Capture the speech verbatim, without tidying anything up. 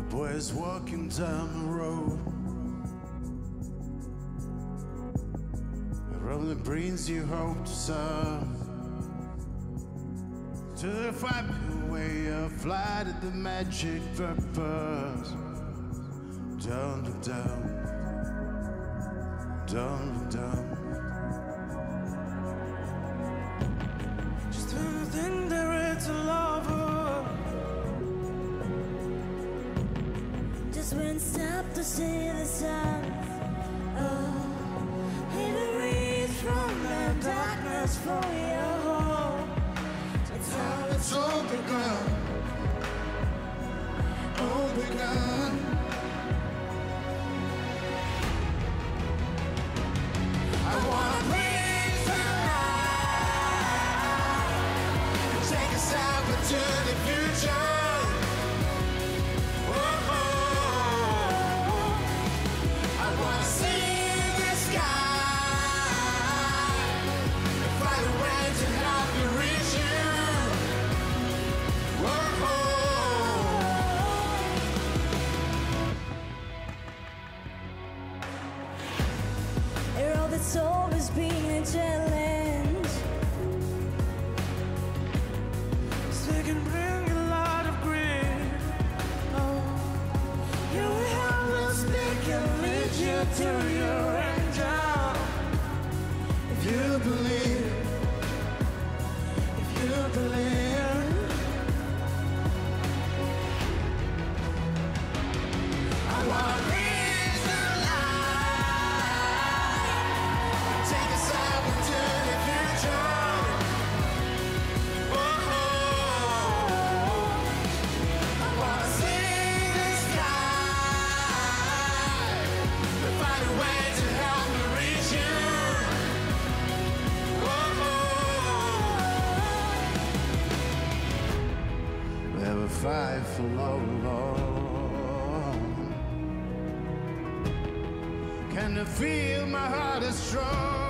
boys walking down the road. A road that brings you hope to some, to find your way of flight at the magic purpose. Don't look down, don't look down. Just when you think there is a lover, just when it's time to see the sun. Oh, hit a reach from the darkness for your home. It's all It's all begun, all begun. I wanna breathe tonight, take us out into the future. Oh, I wanna see the sky and find a way to help you reach you. a road that's always been a challenge. so it can bring a lot of grief. Oh, You will help us make can lead you to your angel. If you believe, If you believe, I wanna breathe the light, take us out into the future. Oh, I wanna see the sky and find a way to help me reach you. Oh, we have a fight for love. Can you feel my heart is strong?